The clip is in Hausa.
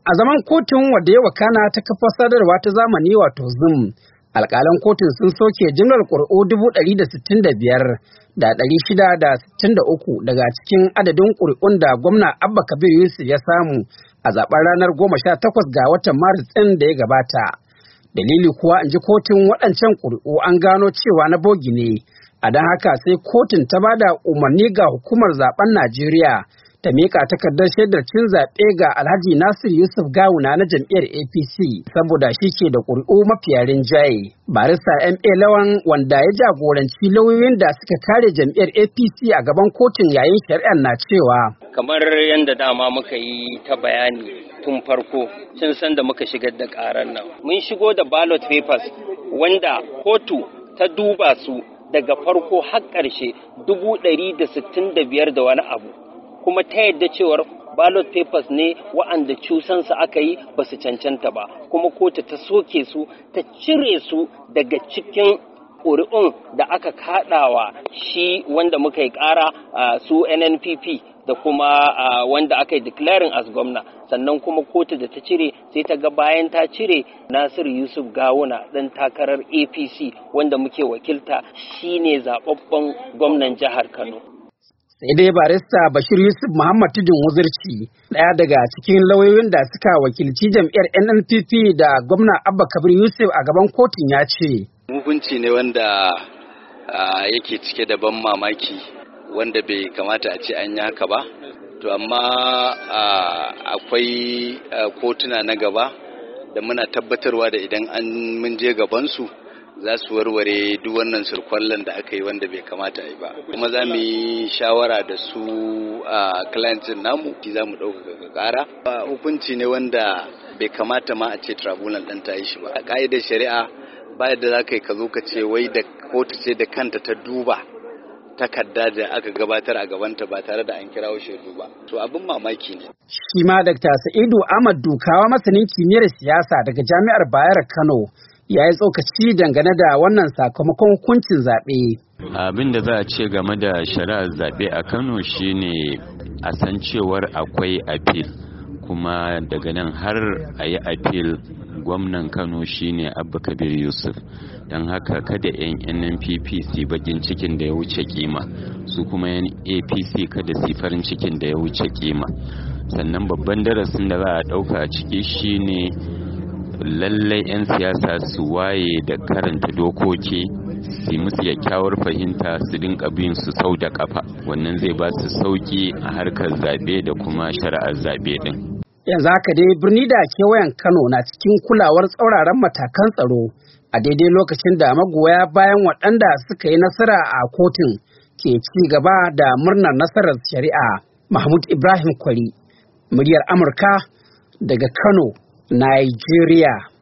A zaman kotun wadda ya wakana ta kafar sadarwa ta zamani wato Zoom, alƙalan kotun sun soke jimlar ƙuri'u 165,663 daga cikin adadin ƙuri'un da gwamna Abba Kabir Yusuf ya samu a zaben ranar 18 ga watan Maris ɗin da ya gabata. Dalili kuwa in ji kotun waɗancan ƙuri'u an gano cewa na bogi ne, a don haka sai kotun ta bada umarni ga hukumar zaben Najeriya ta miƙa takardar shaidar cin zaɓe ga Alhaji Nasir Yusuf Gawuna na jam'iyyar APC saboda shi ke da ƙuri'u mafiya rinjaye. Barista M.A. Lawan wanda ya jagoranci lauyoyin da suka kare jam'iyyar APC a gaban kotun yayin shari'ar na cewa. Kamar yadda dama muka yi ta bayani tun farko tun san da muka shigar da ƙarar nan. Mun shigo da ballot papers wanda kotu ta duba su daga farko har ƙarshe 165 da wani abu. Kuma ta yadda cewar ballot papers ne wa'anda cusansu aka yi ba su cancanta ba, kuma kotu ta soke su ta cire su daga cikin ƙuri'un da aka kaɗawa shi wanda muka yi ƙara su NNPP da kuma wanda aka yi declaring as gwamna. Sannan kuma kotu da ta cire sai ta ga bayan ta cire Nasir Yusuf Gawuna ɗan takarar APC wanda muke wakilta shine zaɓaɓɓen gwamnan jihar Kano. Sai dai barista Bashir Yusuf Muhammad Tudun Wuzirci, ɗaya daga cikin lauyoyin da suka wakilci jam'iyyar NNPP da gwamna Abba Kabir Yusuf a gaban kotun ya ce. Hukunci ne wanda yake cike da ban mamaki wanda bai kamata a ce an yi haka ba. To amma akwai kotuna na gaba da muna tabbatarwa da idan mun je gabansu za su warware duk wannan surkwallon da aka yi wanda bai kamata a yi ba, kuma za mu yi shawara da su a clients namu za mu ɗaukaka ƙara. Hukunci ne wanda bai kamata ma a ce tribunal ɗin ta yi shi ba. A ƙa'idar shari'a ba yadda za ka yi ka zo ka ce wai da kotu ce da kanta ta duba takarda da aka gabatar a gabanta ba tare da an kirawo shaidu ba. To abin mamaki ne. Shi ma Dr. Sa'idu Ahmad Dukawa masanin kimiyyar siyasa daga Jami'ar Bayero Kano ya yi tsokaci dangane da wannan sakamakon hukuncin zaɓe. Abin da za a ce game da shari'ar zaɓe a Kano shine a san cewar akwai appeal, kuma daga nan har a yi appeal gwamnan Kano shine Abba Kabir Yusuf. Don haka kada 'yan NNPP su bakin cikin da ya wuce kima, su kuma 'yan APC kada su farin cikin da ya wuce kima. Sannan babban darasin da za a ɗauka a ciki shine lallai 'yan siyasa su waye da karanta dokoki, su musu kyakkyawar fahimta, su dinka bin su sau da kafa. Wannan zai ba su sauki a harkar zaɓe da kuma shari'ar zaɓe din. Yanzu haka dai birni da kewayen Kano na cikin kulawar tsauraran matakan tsaro a daidai lokacin da magoya bayan waɗanda suka yi nasara a kotun ke ci gaba da murnar nasarar shari'a. Mahmud Ibrahim Kwari, muryar Amurka daga Kano, Nigeria.